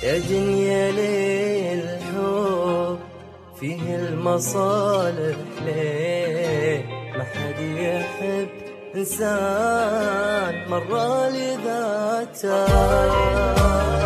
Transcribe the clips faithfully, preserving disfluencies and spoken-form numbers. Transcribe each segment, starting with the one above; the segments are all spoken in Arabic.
يا دنيا ليه الحب فيه المصالح، ليه ما حد يحب إنسان مرة لذاته.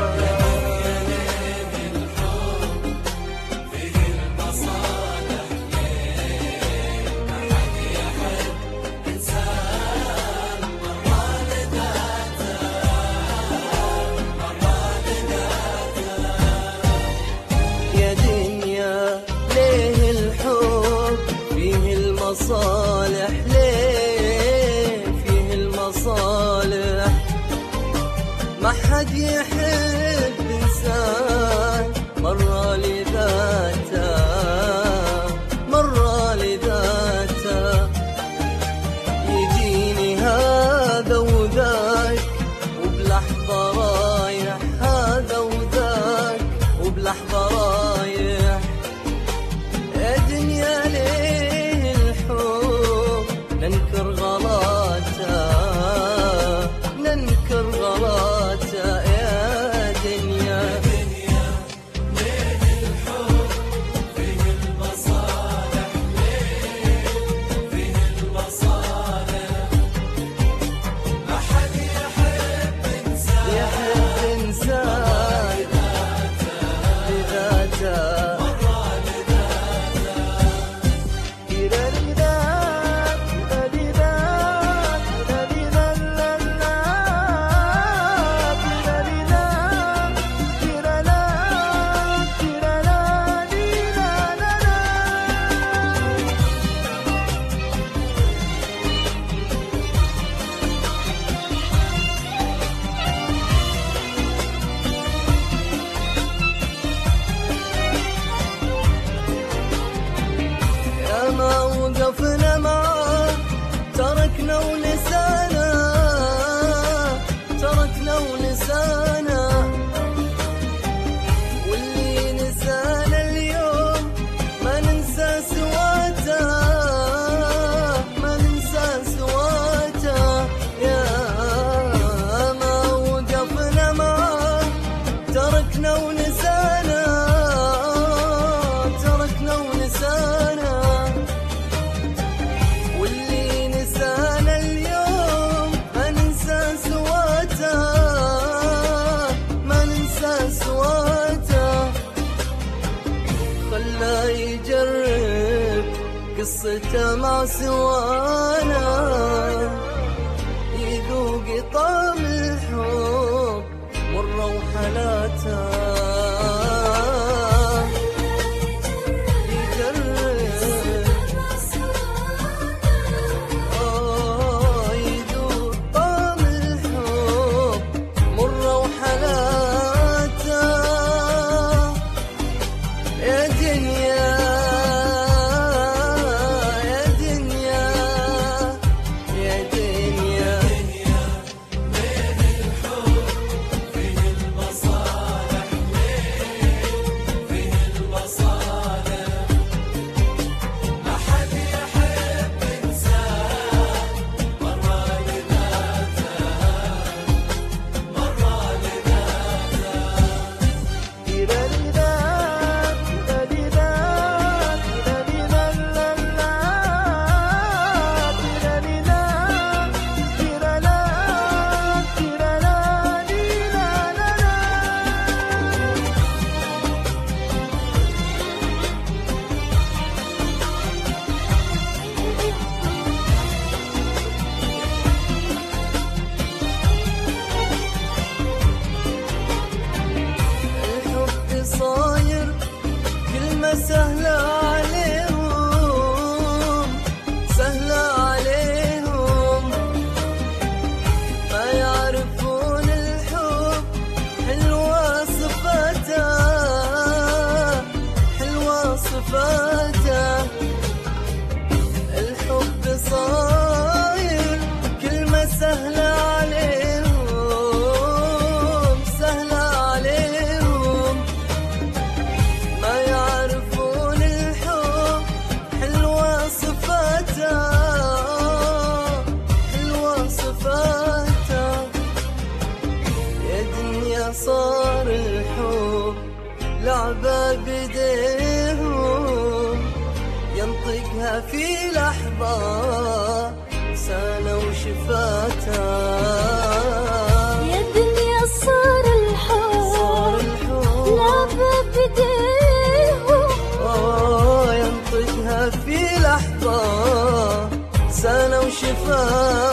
المصالح ليه فيه المصالح، ما حد يحب إنسان مرة لذاته، مرة لذاته. يجيني هذا وذاك وبلحظة رايح، هذا وذاك وبلحظة رايح. يا دنيا ليه ننكر غلاته، ننكر غلاته يا دنيا. ليه الحب فيه المصالح، ليه فيه المصالح، ما حد يحب إنسان، يحب إنسان لذاته. ما وقفنا معاه تركنا ونسانا، تركنا ونسانا. واللي نسانا اليوم ما ننسى سواته، ما ننسى سواته. يا ما وقفنا معاه تركنا ونسانا، تركنا ونسانا. خلا يجرب قصته مع سوانا، يذوق طعم الحب مرة وحلاته. ينطقها في لحظة سنة وشفاتا. يا دنيا صار الحب لعبة بديهم، آه ينطقها في لحظة سنة وشفاتا.